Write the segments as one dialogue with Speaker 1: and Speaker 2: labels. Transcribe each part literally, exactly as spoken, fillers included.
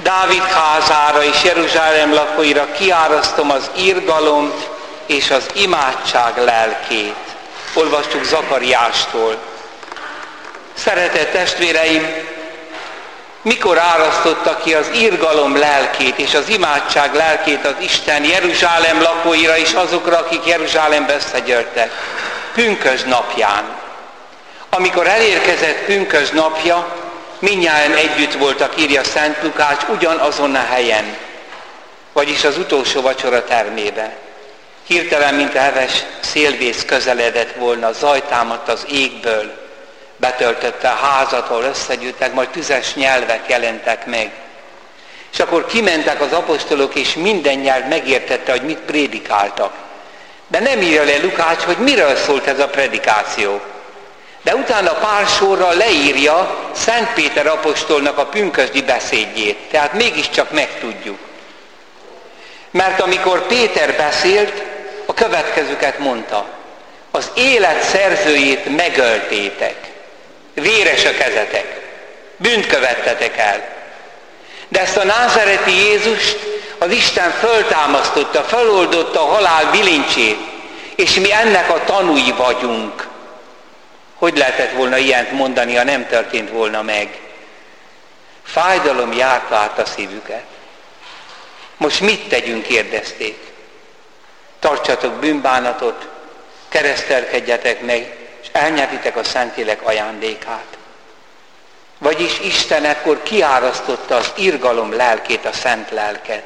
Speaker 1: Dávid házára és Jeruzsálem lakóira kiárasztom az irgalom és az imádság lelkét. Olvastuk Zakariástól. Szeretett testvéreim, mikor árasztotta ki az irgalom lelkét és az imádság lelkét az Isten Jeruzsálem lakóira és azokra, akik Jeruzsálembe összegyűltek? Pünkösd napján. Amikor elérkezett pünkösd napja, mindnyájan együtt voltak, írja Szent Lukács, ugyanazon a helyen, vagyis az utolsó vacsora termébe. Hirtelen, mint a heves szélvész közeledett volna, zaj támadt az égből, betöltötte a házat, ahol összegyűltek, majd tüzes nyelvek jelentek meg. És akkor kimentek az apostolok, és minden nyelv megértette, hogy mit prédikáltak. De nem írja le Lukács, hogy miről szólt ez a predikáció. De utána pár sorra leírja Szent Péter apostolnak a pünkösdi beszédjét. Tehát mégiscsak megtudjuk. Mert amikor Péter beszélt, a következőket mondta. Az élet szerzőjét megöltétek. Véres a kezetek. Bűnt követtetek el. De ezt a názáreti Jézust az Isten föltámasztotta, feloldotta a halál bilincsét, és mi ennek a tanúi vagyunk. Hogy lehetett volna ilyent mondani, ha nem történt volna meg? Fájdalom járta át a szívüket. Most mit tegyünk, kérdezték. Tartsatok bűnbánatot, keresztelkedjetek meg, és elnyeritek a Szentlélek ajándékát. Vagyis Isten ekkor kiárasztotta az irgalom lelkét, a szent lelket.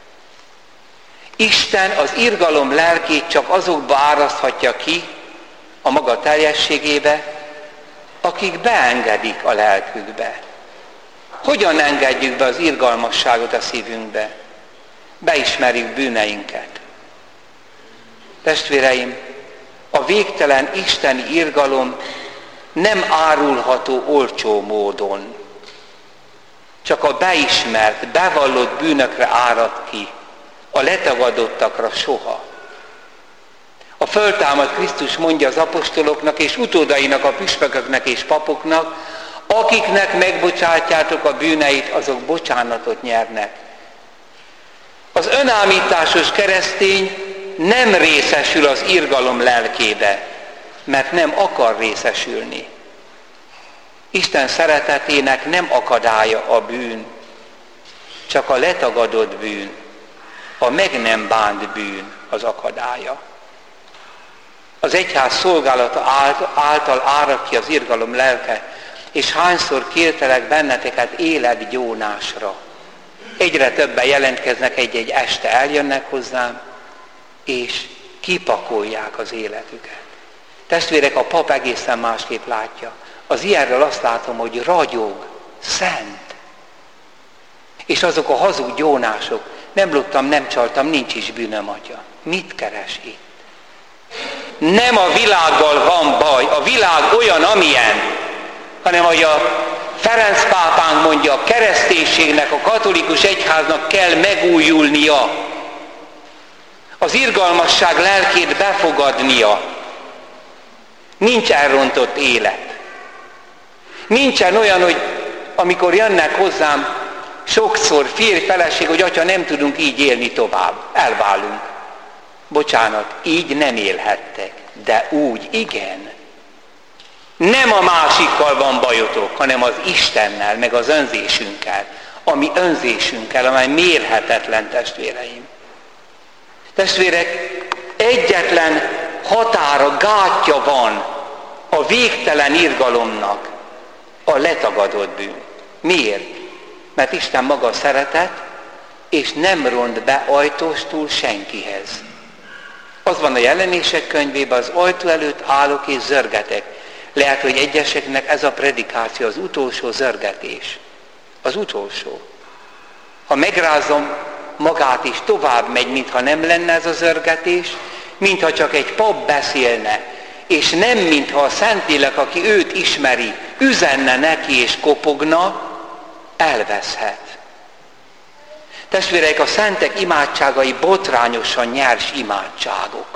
Speaker 1: Isten az irgalom lelkét csak azokba áraszthatja ki, a maga teljességébe, akik beengedik a lelkükbe. Hogyan engedjük be az irgalmasságot a szívünkbe? Beismerjük bűneinket. Testvéreim, a végtelen isteni irgalom nem árulható olcsó módon. Csak a beismert, bevallott bűnökre árad ki, a letagadottakra soha. A föltámadt Krisztus mondja az apostoloknak és utódainak, a püspököknek és papoknak, akiknek megbocsátjátok a bűneit, azok bocsánatot nyernek. Az önállításos keresztény nem részesül az irgalom lelkébe, mert nem akar részesülni. Isten szeretetének nem akadálya a bűn, csak a letagadott bűn, a meg nem bánt bűn az akadálya. Az egyház szolgálata által árad ki az irgalom lelke, és hányszor kértelek benneteket életgyónásra. Egyre többen jelentkeznek, egy-egy este eljönnek hozzám, és kipakolják az életüket. Testvérek, a pap egészen másképp látja. Az ilyenről azt látom, hogy ragyog, szent. És azok a hazug gyónások, nem loptam, nem csaltam, nincs is bűnöm, atya. Mit keres itt? Nem a világgal van baj, a világ olyan, amilyen, hanem hogy a Ferenc pápánk mondja, a kereszténységnek, a katolikus egyháznak kell megújulnia, az irgalmasság lelkét befogadnia. Nincs elrontott élet. Nincsen olyan, hogy amikor jönnek hozzám sokszor férj, feleség, hogy atya, nem tudunk így élni tovább, elválunk. Bocsánat, így nem élhettek, de úgy igen. Nem a másikkal van bajotok, hanem az Istennel, meg az önzésünkkel, ami önzésünkkel, amely mérhetetlen, testvéreim. Testvérek, egyetlen határa, gátja van a végtelen irgalomnak, a letagadott bűn. Miért? Mert Isten maga szeretet, és nem ront be ajtóstól senkihez. Az van a Jelenések könyvében, az ajtó előtt állok és zörgetek. Lehet, hogy egyeseknek ez a predikáció az utolsó zörgetés. Az utolsó. Ha megrázom magát is, tovább megy, mintha nem lenne ez a zörgetés, mintha csak egy pap beszélne, és nem mintha a Szentlélek, aki őt ismeri, üzenne neki és kopogna, elveszhet. Testvérek, a szentek imádságai botrányosan nyers imádságok.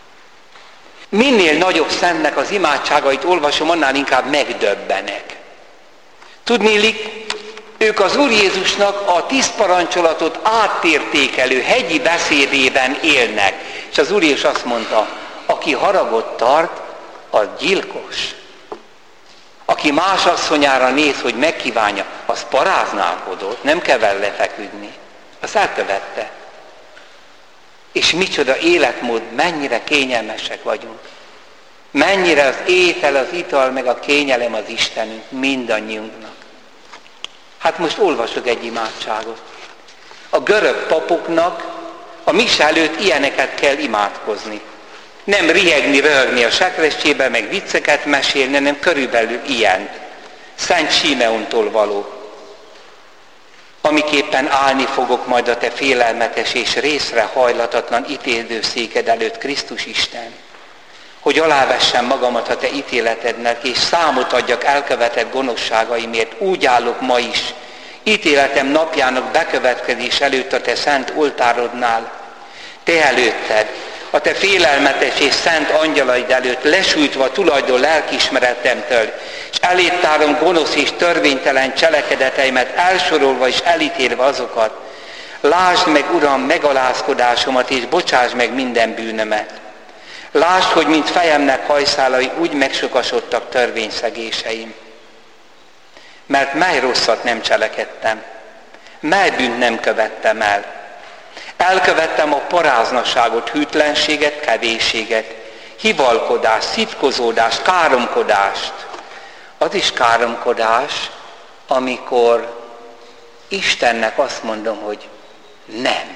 Speaker 1: Minél nagyobb szentnek az imádságait olvasom, annál inkább megdöbbenek. Tudniillik, Ők az Úr Jézusnak a tíz parancsolatot átértékelő hegyi beszédében élnek. És az Úr Jézus azt mondta, aki haragot tart, az gyilkos. Aki más asszonyára néz, hogy megkívánja, az paráználkodott, nem kell vele lefeküdni. Azt elkövette. És micsoda életmód, mennyire kényelmesek vagyunk. Mennyire az étel, az ital, meg a kényelem az Istenünk mindannyiunknak. Hát most olvasok egy imádságot. A görög papoknak a mise előtt ilyeneket kell imádkozni. Nem rihegni, röhögni a sekrecsébe, meg vicceket mesélni, hanem körülbelül ilyen. Szent Simeontól való. Amiképpen állni fogok majd a te félelmetes és részre hajlatatlan ítélőszéked előtt, Krisztus Isten, hogy alávessem magamat a te ítéletednek, és számot adjak elkövetett gonoszságaimért, úgy állok ma is, ítéletem napjának bekövetkezés előtt a te szent oltárodnál, te előtted, a te félelmetes és szent angyalaid előtt, lesújtva tulajdon lelkiismeretemtől, és elét tárom gonosz és törvénytelen cselekedeteimet, elsorolva és elítélve azokat. Lásd meg, Uram, megalázkodásomat, és bocsáss meg minden bűnömet. Lásd, hogy mint fejemnek hajszálai úgy megsokasodtak törvényszegéseim. Mert mely rosszat nem cselekedtem, mely bűnt nem követtem el. Elkövettem a paráznaságot, hűtlenséget, kevésséget, hivalkodást, szitkozódást, káromkodást. Az is káromkodás, amikor Istennek azt mondom, hogy nem.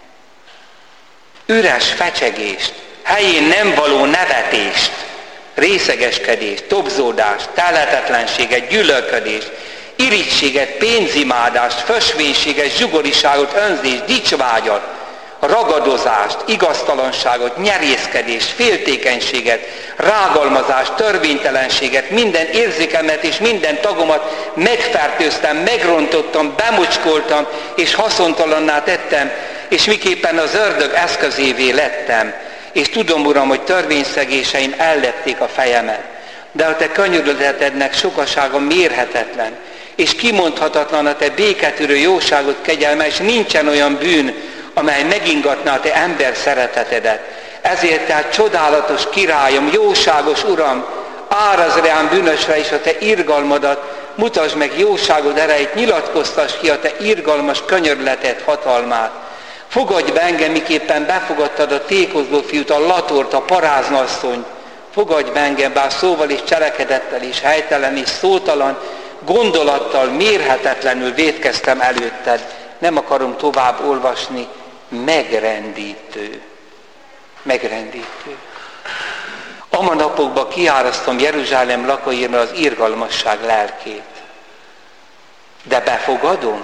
Speaker 1: Üres fecsegést, helyén nem való nevetést, részegeskedést, tobzódást, telhetetlenséget, gyűlölködést, irigységet, pénzimádást, fösvénységet, zsugoriságot, önzést, dicsvágyat, ragadozást, igaztalanságot, nyerészkedést, féltékenységet, rágalmazást, törvénytelenséget, minden érzékemet és minden tagomat megfertőztem, megrontottam, bemocskoltam és haszontalanná tettem, és miképpen az ördög eszközévé lettem. És tudom, Uram, hogy törvényszegéseim ellepték a fejemet, de a te könyörületednek sokasága mérhetetlen, és kimondhatatlan a te béketűrő jóságot, kegyelme, és nincsen olyan bűn, amely megingatná a te ember szeretetedet. Ezért tehát csodálatos királyom, jóságos Uram, árazd rám bűnösre is a te irgalmadat, mutasd meg jóságod erejét, nyilatkoztass ki a te irgalmas könyörületed hatalmát. Fogadj be engem, miképpen befogadtad a tékozló fiút, a latort, a paráznasszonyt. Fogadj be engem, bár szóval és cselekedettel is helytelen és szótalan, gondolattal mérhetetlenül vétkeztem előtted. Nem akarom tovább olvasni, megrendítő. Megrendítő. Ama napokban kiárasztom Jeruzsálem lakóira az irgalmasság lelkét. De befogadom?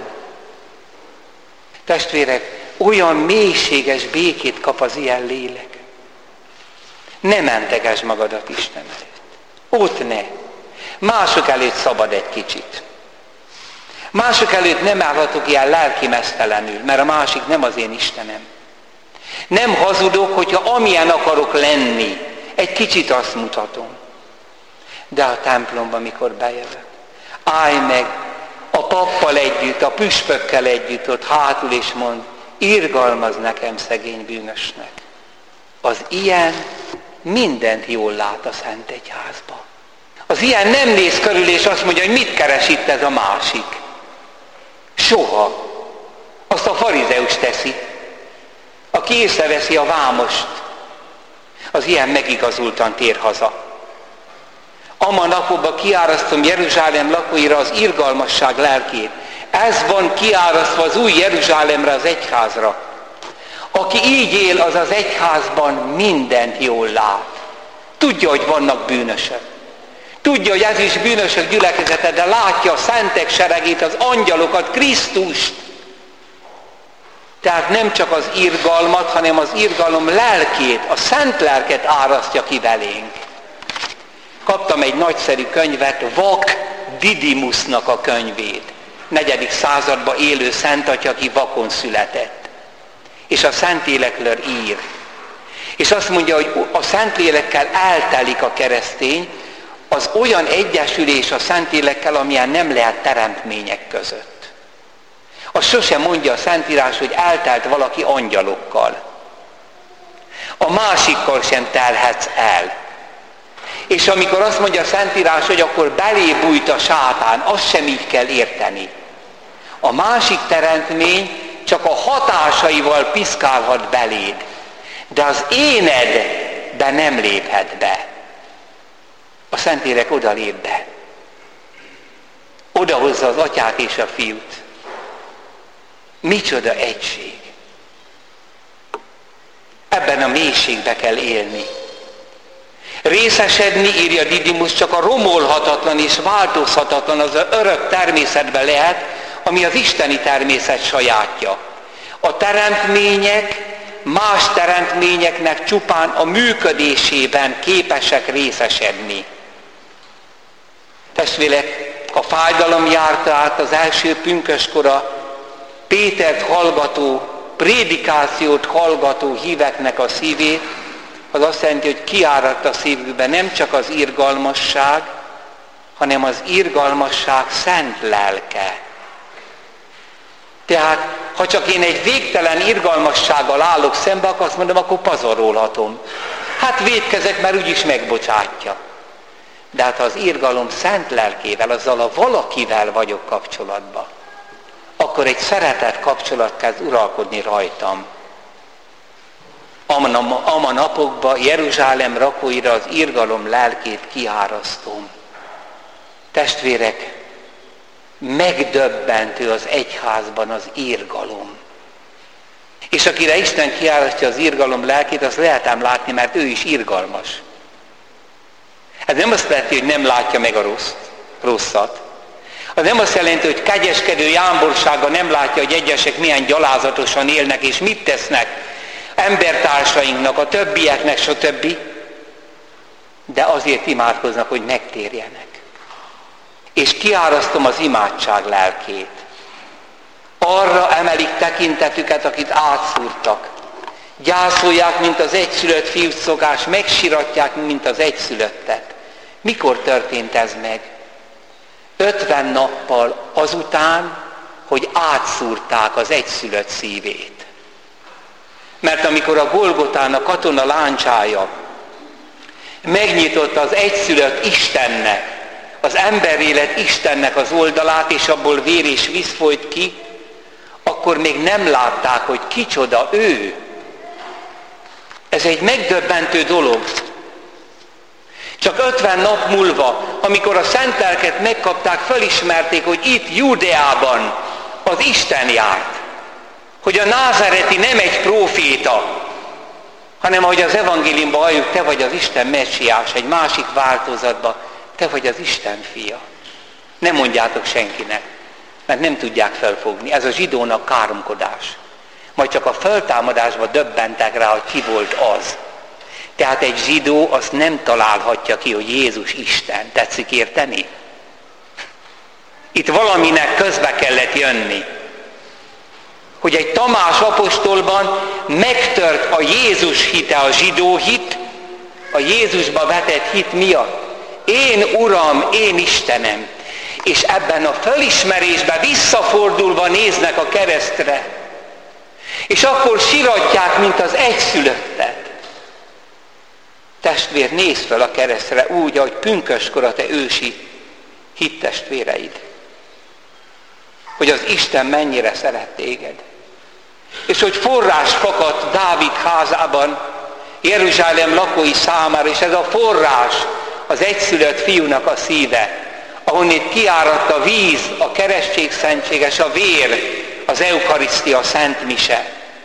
Speaker 1: Testvérek, olyan mélységes békét kap az ilyen lélek. Ne mentegesd magadat Isten előtt. Ott ne. Mások előtt szabad egy kicsit. Mások előtt nem állhatok ilyen lelkimeztelenül, mert a másik nem az én Istenem. Nem hazudok, hogyha amilyen akarok lenni, egy kicsit azt mutatom. De a templomban, mikor bejövök, állj meg a pappal együtt, a püspökkel együtt ott hátul, és mond, irgalmaz nekem szegény bűnösnek. Az ilyen mindent jól lát a Szent Egyházba. Az ilyen nem néz körül, és azt mondja, hogy mit keres itt ez a másik. Soha. Azt a farizeus teszi, aki észreveszi a vámost. Az ilyen megigazultan tér haza. Ama napokban kiárasztom Jeruzsálem lakóira az irgalmasság lelkét. Ez van kiárasztva az új Jeruzsálemre, az egyházra. Aki így él, az az egyházban mindent jól lát. Tudja, hogy vannak bűnösök. Tudja, hogy ez is bűnösök gyülekezete, de látja a szentek seregét, az angyalokat, Krisztust. Tehát nem csak az irgalmat, hanem az irgalom lelkét, a szent lelket árasztja ki belénk. Kaptam egy nagyszerű könyvet, Vak Didymusnak a könyvét. negyedik században élő szentatya, aki vakon született. És a Szentlélekről ír. És azt mondja, hogy a Szentlélekkel eltelik a keresztény, az olyan egyesülés a Szentlélekkel, amilyen nem lehet teremtmények között. Az sosem mondja a Szentírás, hogy eltelt valaki angyalokkal. A másikkal sem telhetsz el. És amikor azt mondja a Szentírás, hogy akkor belé bújt a sátán, azt sem így kell érteni. A másik teremtmény csak a hatásaival piszkálhat beléd, de az énedbe nem léphet be. A Szentlélek oda lép be. Oda hozza az atyát és a fiút. Micsoda egység! Ebben a mélységbe kell élni. Részesedni, írja Didymus, csak a romolhatatlan és változhatatlan, az az örök természetben lehet, ami az isteni természet sajátja. A teremtmények más teremtményeknek csupán a működésében képesek részesedni. Testvérek, a fájdalom járta át az első pünköskora Pétert hallgató, prédikációt hallgató híveknek a szívét, az azt jelenti, hogy kiáradt a szívükbe nem csak az irgalmasság, hanem az irgalmasság szent lelke. Tehát, ha csak én egy végtelen irgalmassággal állok szembe, akkor azt mondom, akkor pazarolhatom. Hát vétkezek, mert úgyis megbocsátja. De hát ha az irgalom szent lelkével, azzal a valakivel vagyok kapcsolatban, akkor egy szeretett kapcsolat kezd uralkodni rajtam. Ama napokban Jeruzsálem rakóira az irgalom lelkét kiárasztom. Testvérek, megdöbbentő az egyházban az irgalom. És akire Isten kiárasztja az irgalom lelkét, azt lehetem látni, mert ő is irgalmas. Ez nem azt jelenti, hogy nem látja meg a rossz, rosszat. Az nem azt jelenti, hogy kegyeskedő jámborsága nem látja, hogy egyesek milyen gyalázatosan élnek, és mit tesznek embertársainknak, a többieknek, stb. De azért imádkoznak, hogy megtérjenek. És kiárasztom az imádság lelkét. Arra emelik tekintetüket, akit átszúrtak. Gyászolják, mint az egyszülött fiút szokás, megsiratják, mint az egyszülöttet. Mikor történt ez meg? ötven nappal azután, hogy átszúrták az egyszülött szívét. Mert amikor a Golgotán a katona láncsája megnyitotta az egyszülött Istennek, az emberélet Istennek az oldalát, és abból vér és víz folyt ki, akkor még nem látták, hogy kicsoda ő. Ez egy megdöbbentő dolog. Csak ötven nap múlva, amikor a szent lelket megkapták, felismerték, hogy itt Júdeában az Isten járt. Hogy a názáreti nem egy próféta, hanem ahogy az evangéliumban halljuk, te vagy az Isten messiás, egy másik változatban, te vagy az Isten fia. Nem mondjátok senkinek, mert nem tudják felfogni. Ez a zsidónak káromkodás. Majd csak a feltámadásban döbbentek rá, hogy ki volt az. Tehát egy zsidó azt nem találhatja ki, hogy Jézus Isten. Tetszik érteni? Itt valaminek közbe kellett jönni. Hogy egy Tamás apostolban megtört a Jézus hite, a zsidó hit, a Jézusba vetett hit miatt. Én Uram, én Istenem. És ebben a felismerésben visszafordulva néznek a keresztre. És akkor siratják, mint az egyszülöttet. Testvér, nézz fel a keresztre úgy, ahogy pünköskor a te ősi hittestvéreid. Hogy az Isten mennyire szeret téged. És hogy forrás fakadt Dávid házában, Jeruzsálem lakói számára, és ez a forrás az egyszülött fiúnak a szíve, ahonnét kiáradt a víz, a keresztség szentséges, a vér, az eukarisztia, szent mise.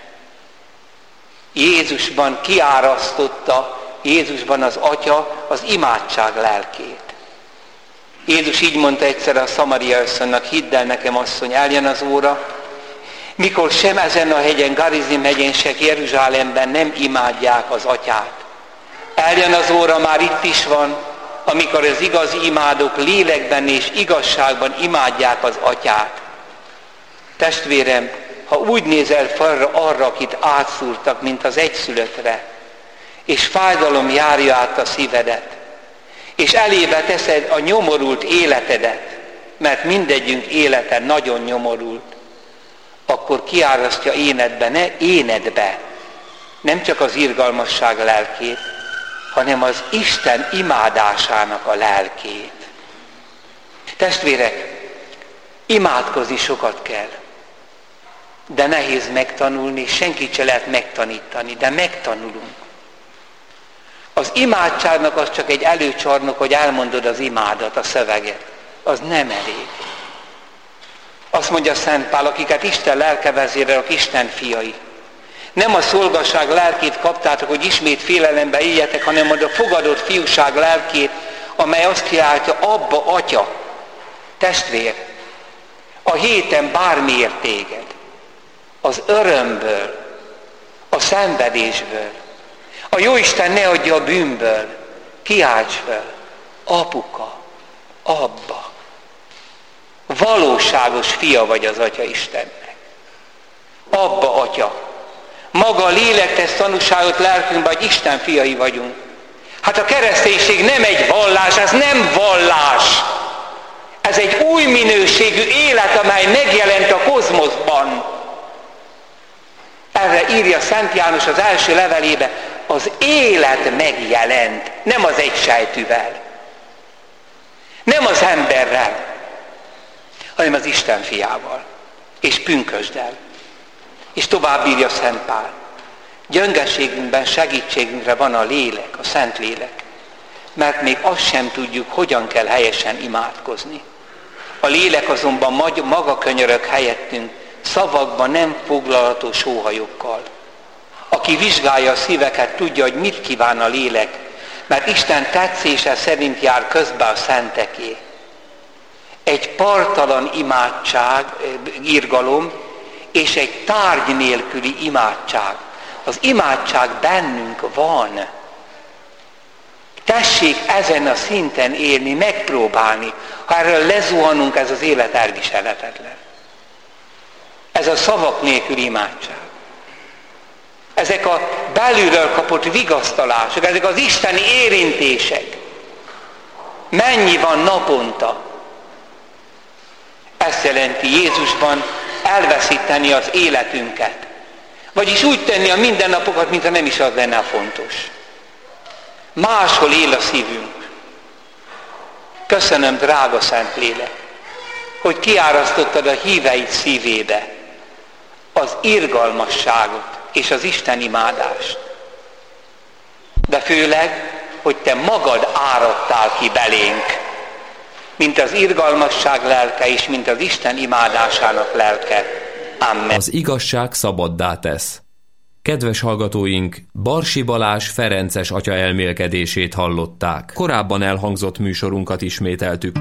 Speaker 1: Jézusban kiárasztotta, Jézusban az Atya az imádság lelkét. Jézus így mondta egyszer a Szamaria asszonynak, hidd el nekem, asszony, eljön az óra, mikor sem ezen a hegyen, Garizim hegyen, se Jeruzsálemben nem imádják az Atyát. Eljön az óra, már itt is van, amikor az igazi imádók lélekben és igazságban imádják az Atyát. Testvérem, ha úgy nézel fel arra, akit átszúrtak, mint az egyszülöttre, és fájdalom járja át a szívedet, és elébe teszed a nyomorult életedet, mert mindegyünk élete nagyon nyomorult, akkor kiárasztja énedbe, ne énedbe, nem csak az irgalmasság lelkét, hanem az Isten imádásának a lelkét. Testvérek, imádkozni sokat kell, de nehéz megtanulni, senkit se lehet megtanítani, de megtanulunk. Az imádságnak az csak egy előcsarnok, hogy elmondod az imádat, a szöveget. Az nem elég. Azt mondja Szent Pál, akiket Isten lelke vezérel, Isten fiai. Nem a szolgasság lelkét kaptátok, hogy ismét félelembe éljetek, hanem a fogadott fiúság lelkét, amely azt kiáltja, Abba, Atya, testvér, a héten bármiért téged, az örömből, a szenvedésből, a Jóisten ne adja a bűnből, kiálts fel, apuka, abba. Valóságos fia vagy az Atya Istennek. Abba, Atya. Maga a lélek tesz tanúságot lelkünkben, hogy Isten fiai vagyunk. Hát a kereszténység nem egy vallás, ez nem vallás. Ez egy új minőségű élet, amely megjelent a kozmoszban. Erre írja Szent János az első levelébe, az élet megjelent, nem az egysejtűvel, nem az emberrel, hanem az Isten fiával, és pünkösddel. És tovább írja Szent Pál, gyöngeségünkben segítségünkre van a lélek, a Szent Lélek, mert még azt sem tudjuk, hogyan kell helyesen imádkozni. A lélek azonban maga könyörög helyettünk, szavakban nem foglalható sóhajokkal. Aki vizsgálja a szíveket, tudja, hogy mit kíván a lélek, mert Isten tetszése szerint jár közbe a szenteké. Egy parttalan imádság, irgalom, és egy tárgy nélküli imádság. Az imádság bennünk van. Tessék ezen a szinten élni, megpróbálni. Ha erről lezuhanunk, ez az élet elviselhetetlen. Ez a szavak nélküli imádság. Ezek a belülről kapott vigasztalások, ezek az isteni érintések. Mennyi van naponta? Ezt jelenti Jézusban elveszíteni az életünket. Vagyis úgy tenni a mindennapokat, mintha nem is az lenne fontos. Máshol él a szívünk. Köszönöm, drága Szent Lélek, hogy kiárasztottad a híveid szívébe az irgalmasságot és az Isten imádást. De főleg, hogy te magad áradtál ki belénk, mint az irgalmasság lelke és mint az Isten imádásának lelke. Amen.
Speaker 2: Az igazság szabaddá tesz. Kedves hallgatóink, Barsi Balázs ferences atya elmélkedését hallották. Korábban elhangzott műsorunkat ismételtük.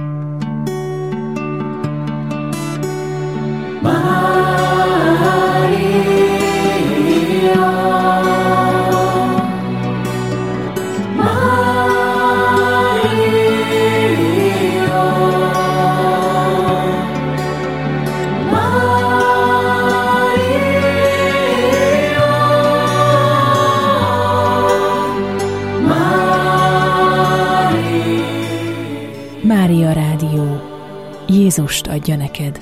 Speaker 3: Mária Rádió. Jézust adja neked.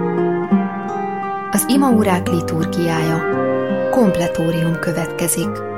Speaker 4: Az imaórák liturgiája. Kompletórium következik.